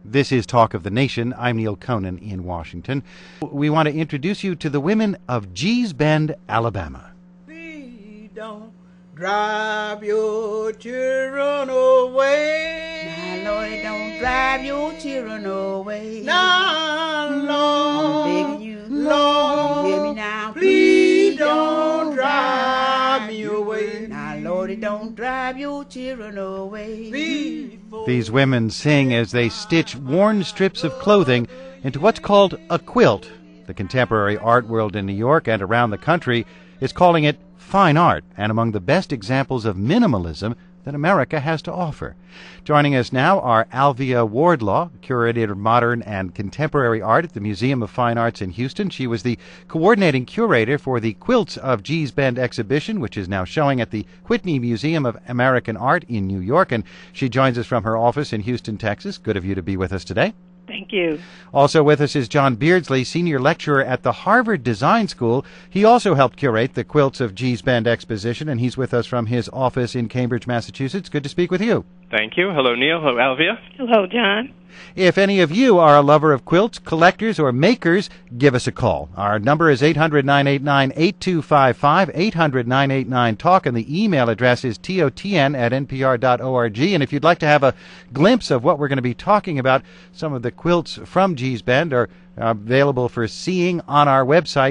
This is Talk of the Nation. I'm Neil Conan in Washington. We want to introduce you to the women of Gee's Bend, Alabama. Please don't drive your children away. Now, Lord, don't drive your children away. Now, Lord, I'm begging you, Lord, you hear me now? please don't drive me away. Now, Lord, don't drive your children away. These women sing as they stitch worn strips of clothing into what's called a quilt. The contemporary art world in New York and around the country is calling it fine art and among the best examples of minimalism that America has to offer. Joining us now are Alvia Wardlaw, curator of modern and contemporary art at the Museum of Fine Arts in Houston. She was the coordinating curator for the Quilts of Gee's Bend exhibition, which is now showing at the Whitney Museum of American Art in New York, and she joins us from her office in Houston, Texas. Good of you to be with us today. Thank you. Also with us is John Beardsley, senior lecturer at the Harvard Design School. He also helped curate the Quilts of Gee's Bend exposition, and he's with us from his office in Cambridge, Massachusetts. Good to speak with you. Thank you. Hello, Neil. Hello, Alvia. Hello, John. If any of you are a lover of quilts, collectors, or makers, give us a call. Our number is 800-989-8255, 800-989-TALK, and the email address is totn@npr.org. And if you'd like to have a glimpse of what we're going to be talking about, some of the quilts from Gee's Bend are available for seeing on our website,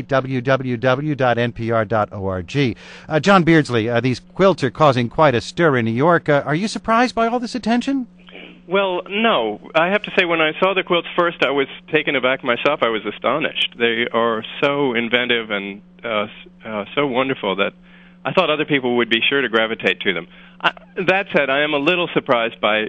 www.npr.org. John Beardsley, these quilts are causing quite a stir in New York. Are you surprised by all this attention? Well, no. I have to say, when I saw the quilts first, I was taken aback myself. I was astonished. They are so inventive and so wonderful that I thought other people would be sure to gravitate to them. That said, I am a little surprised by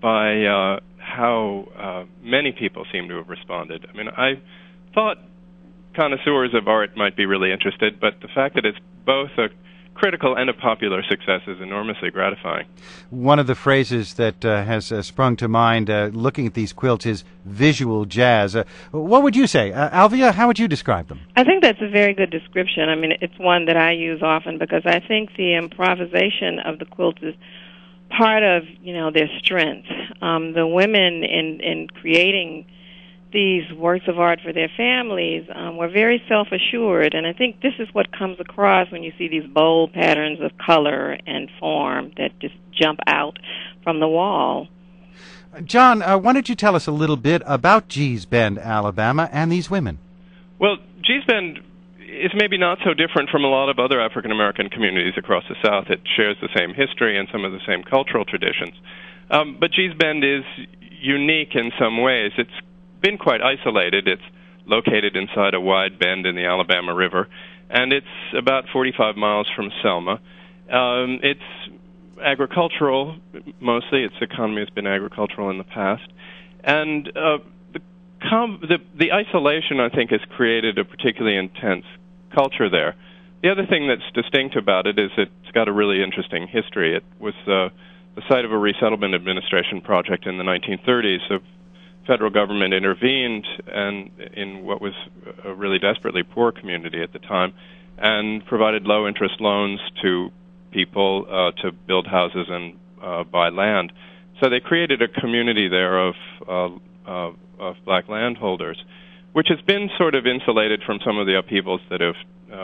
how many people seem to have responded. I mean, I thought connoisseurs of art might be really interested, but the fact that it's both a critical and a popular success is enormously gratifying. One of the phrases that has sprung to mind looking at these quilts is visual jazz. What would you say? Alvia, how would you describe them? I think that's a very good description. I mean, it's one that I use often because I think the improvisation of the quilts is part of, their strength. The women in creating these works of art for their families were very self-assured, and I think this is what comes across when you see these bold patterns of color and form that just jump out from the wall. John, why don't you tell us a little bit about Gee's Bend, Alabama, and these women? Well, Gee's Bend is maybe not so different from a lot of other African-American communities across the South. It shares the same history and some of the same cultural traditions. But Gee's Bend is unique in some ways. It's been quite isolated. It's located inside a wide bend in the Alabama River, and it's about 45 miles from Selma. It's agricultural, mostly. Its economy has been agricultural in the past. And the isolation, I think, has created a particularly intense culture there. The other thing that's distinct about it is it's got a really interesting history. It was the site of a resettlement administration project in the 1930s. The federal government intervened and in what was a really desperately poor community at the time and provided low-interest loans to people to build houses and buy land. So they created a community there of black landholders, which has been sort of insulated from some of the upheavals that have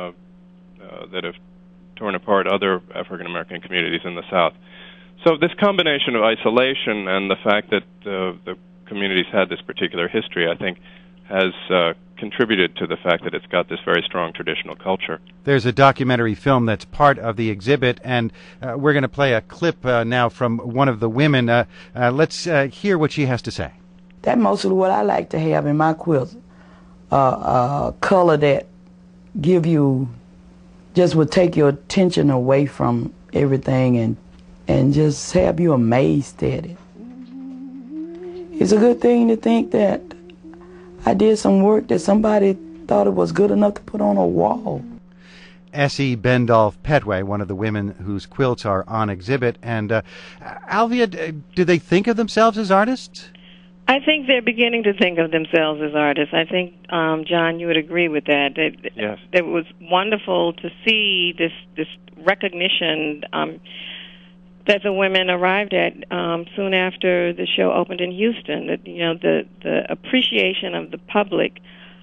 torn apart other African-American communities in the South. So this combination of isolation and the fact that the communities had this particular history, I think, has contributed to the fact that it's got this very strong traditional culture. There's a documentary film that's part of the exhibit, and we're going to play a clip now from one of the women. Let's hear what she has to say. That's mostly what I like to have in my quilts. Color that give you, just would take your attention away from everything and just have you amazed at it. It's a good thing to think that I did some work that somebody thought it was good enough to put on a wall. Essie Bendolph Petway, one of the women whose quilts are on exhibit. And Alvia, do they think of themselves as artists? I think they're beginning to think of themselves as artists. I think, John, you would agree with that. Yes. It was wonderful to see this recognition. that the women arrived at soon after the show opened in Houston. That the appreciation of the public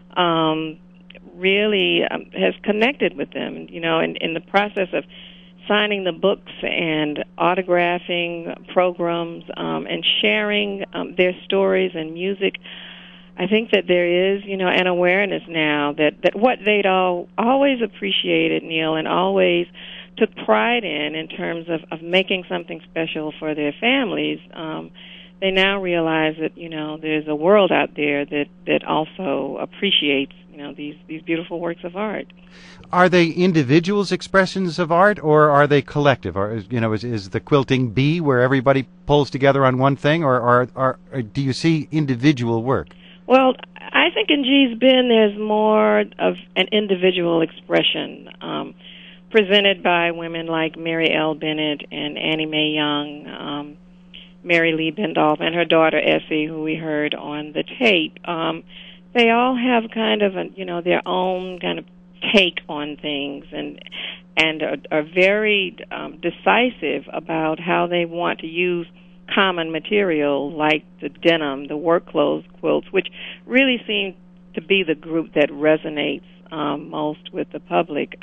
really has connected with them. In the process of signing the books and autographing programs and sharing their stories and music, I think that there is, an awareness now that what they'd always appreciated, Neil, and always took pride in terms of making something special for their families, they now realize that, there's a world out there that also appreciates, these beautiful works of art. Are they individuals' expressions of art, or are they collective? Or is the quilting bee where everybody pulls together on one thing, or do you see individual work? Well, I think in Gee's Bend there's more of an individual expression presented by women like Mary L. Bennett and Annie Mae Young, Mary Lee Bendolph, and her daughter Essie, who we heard on the tape. They all have kind of their own kind of take on things, and are very decisive about how they want to use common material like the denim, the work clothes quilts, which really seem to be the group that resonates most with the public.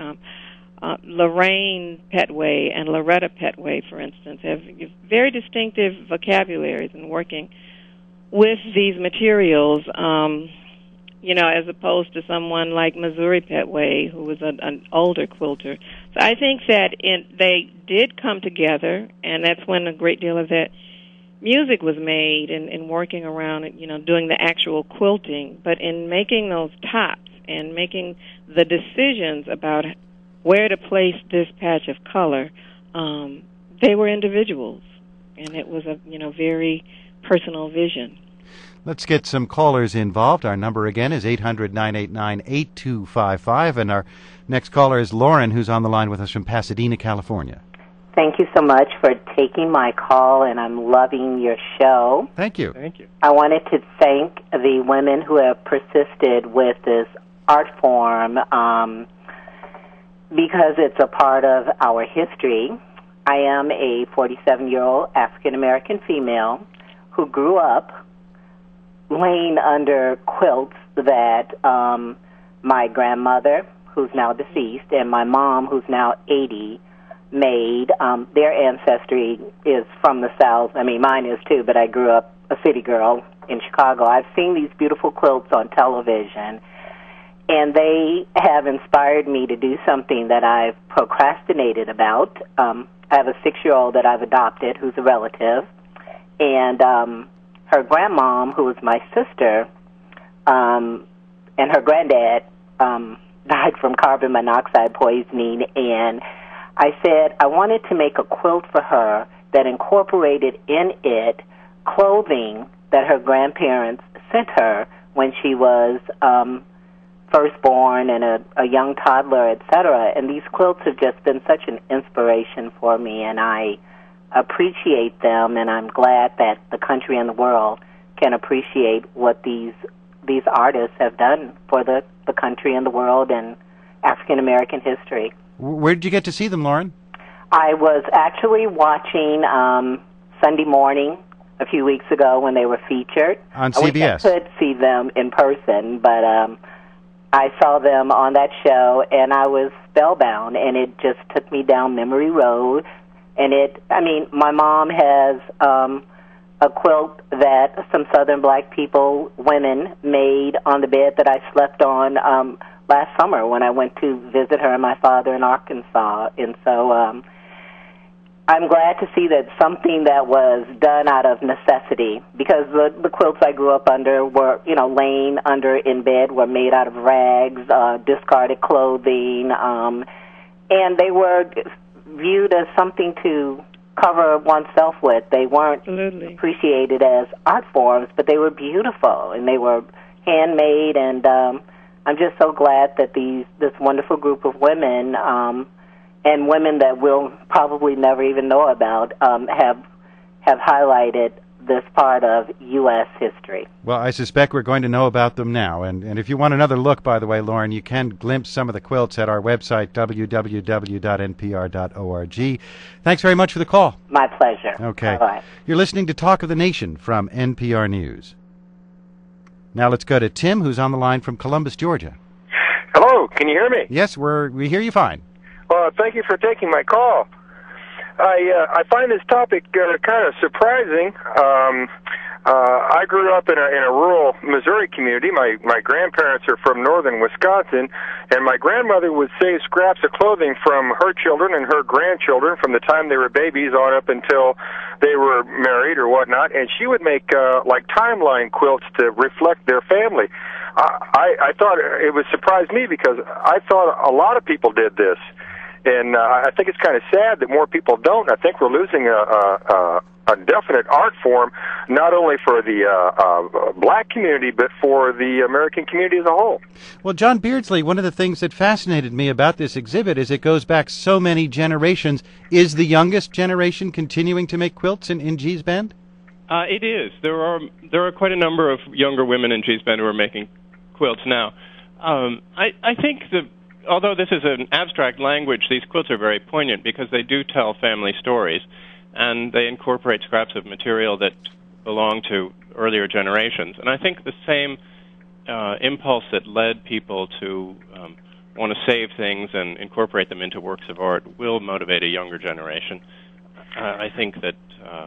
Lorraine Petway and Loretta Petway, for instance, have very distinctive vocabularies in working with these materials, as opposed to someone like Missouri Petway, who was an older quilter. So I think that they did come together, and that's when a great deal of that music was made in working around, doing the actual quilting. But in making those tops and making the decisions about where to place this patch of color, they were individuals, and it was a very personal vision. Let's get some callers involved. Our number again is 800-989-8255, and our next caller is Lauren, who's on the line with us from Pasadena, California. Thank you so much for taking my call, and I'm loving your show. Thank you. Thank you. I wanted to thank the women who have persisted with this art form because it's a part of our history. I am a 47-year-old African-American female who grew up laying under quilts that my grandmother, who's now deceased, and my mom, who's now 80, made. Their ancestry is from the South. I mean, mine is too, but I grew up a city girl in Chicago. I've seen these beautiful quilts on television, and they have inspired me to do something that I've procrastinated about. I have a 6-year-old that I've adopted who's a relative, and her grandmom, who was my sister, and her granddad died from carbon monoxide poisoning, and I said I wanted to make a quilt for her that incorporated in it clothing that her grandparents sent her when she was firstborn and a young toddler, etc. And these quilts have just been such an inspiration for me, and I appreciate them, and I'm glad that the country and the world can appreciate what these artists have done for the country and the world and African-American history. Where did you get to see them, Lauren? I was actually watching Sunday Morning a few weeks ago when they were featured. On CBS. I wish I could see them in person, but I saw them on that show, and I was spellbound, and it just took me down memory road. And my mom has a quilt that some Southern black women made on the bed that I slept on last summer when I went to visit her and my father in Arkansas. And so I'm glad to see that something that was done out of necessity, because the quilts I grew up under were, laying under in bed, were made out of rags, discarded clothing, and they were viewed as something to cover oneself with. They weren't Absolutely. appreciated as art forms, but they were beautiful, and they were handmade, and I'm just so glad that this wonderful group of women, and women that we'll probably never even know about, have highlighted this part of U.S. history. Well, I suspect we're going to know about them now. And if you want another look, by the way, Lauren, you can glimpse some of the quilts at our website, www.npr.org. Thanks very much for the call. My pleasure. Okay. Bye-bye. You're listening to Talk of the Nation from NPR News. Now let's go to Tim, who's on the line from Columbus, Georgia. Hello, can you hear me? Yes, we hear you fine. Well, thank you for taking my call. I find this topic kind of surprising. I grew up in a rural Missouri community. My grandparents are from northern Wisconsin, and my grandmother would save scraps of clothing from her children and her grandchildren from the time they were babies on up until they were married or whatnot, and she would make like timeline quilts to reflect their family. I thought it would surprise me because I thought a lot of people did this. And I think it's kind of sad that more people don't. I think we're losing a definite art form, not only for the black community, but for the American community as a whole. Well, John Beardsley, one of the things that fascinated me about this exhibit is it goes back so many generations. Is the youngest generation continuing to make quilts in Gee's Bend? It is. There are quite a number of younger women in Gee's Bend who are making quilts now. I think although this is an abstract language, these quilts are very poignant because they do tell family stories, and they incorporate scraps of material that belong to earlier generations. And I think the same impulse that led people to want to save things and incorporate them into works of art will motivate a younger generation. I think that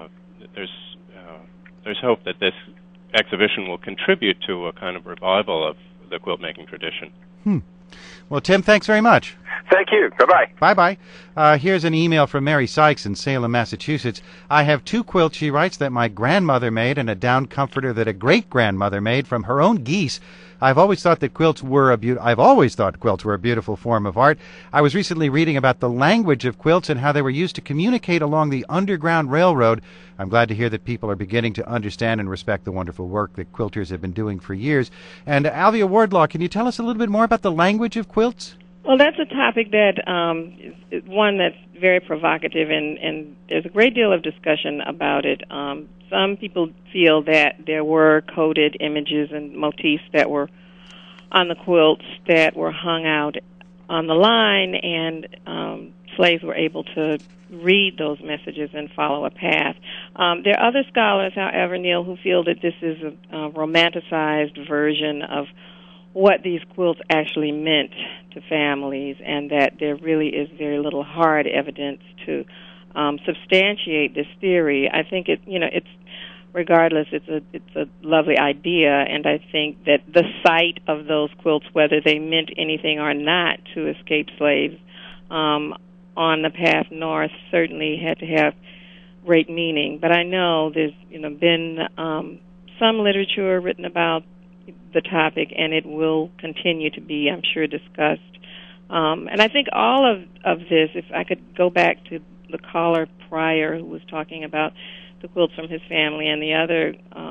there's hope that this exhibition will contribute to a kind of revival of the quilt-making tradition. Well, Tim, thanks very much. Thank you. Bye-bye. Bye-bye. Here's an email from Mary Sykes in Salem, Massachusetts. I have 2 quilts, she writes, that my grandmother made and a down comforter that a great-grandmother made from her own geese. I've always thought quilts were a beautiful form of art. I was recently reading about the language of quilts and how they were used to communicate along the Underground Railroad. I'm glad to hear that people are beginning to understand and respect the wonderful work that quilters have been doing for years. And Alvia Wardlaw, can you tell us a little bit more about the language of quilts? Well, that's a topic that is one that's very provocative, and there's a great deal of discussion about it. Some people feel that there were coded images and motifs that were on the quilts that were hung out on the line, and slaves were able to read those messages and follow a path. There are other scholars, however, Neil, who feel that this is a romanticized version of what these quilts actually meant to families, and that there really is very little hard evidence to substantiate this theory. I think it's regardless, it's a lovely idea, and I think that the sight of those quilts, whether they meant anything or not to escaped slaves on the path north, certainly had to have great meaning. But I know there's been some literature written about the topic, and it will continue to be, I'm sure, discussed. And I think all of this, if I could go back to the caller prior who was talking about the quilts from his family and the other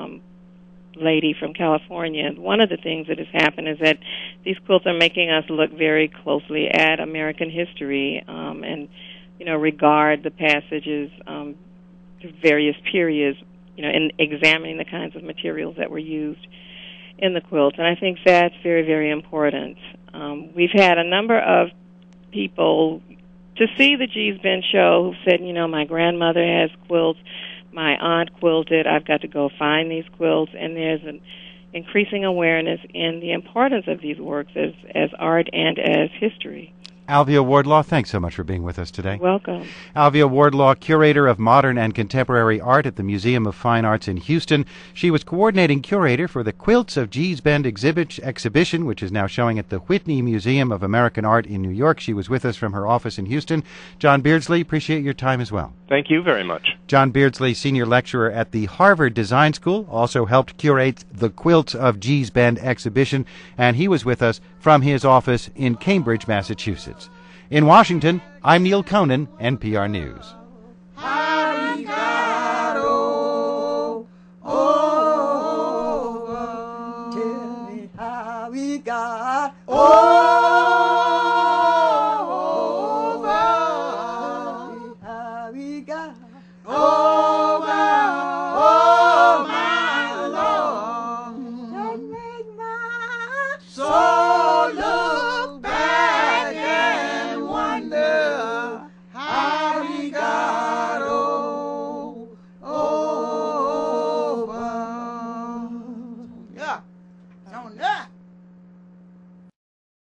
lady from California, one of the things that has happened is that these quilts are making us look very closely at American history and regard the passages to various periods, in examining the kinds of materials that were used in the quilts, and I think that's very, very important. We've had a number of people to see the Gee's Bend show who said, my grandmother has quilts, my aunt quilted, I've got to go find these quilts, and there's an increasing awareness in the importance of these works as art and as history. Alvia Wardlaw, thanks so much for being with us today. Welcome. Alvia Wardlaw, curator of modern and contemporary art at the Museum of Fine Arts in Houston. She was coordinating curator for the Quilts of Gee's Bend exhibition, which is now showing at the Whitney Museum of American Art in New York. She was with us from her office in Houston. John Beardsley, appreciate your time as well. Thank you very much. John Beardsley, senior lecturer at the Harvard Design School, also helped curate the Quilts of Gee's Bend exhibition, and he was with us from his office in Cambridge, Massachusetts. In Washington, I'm Neil Conan, NPR News. How we got over. Tell me how we got over. How we got over. on up.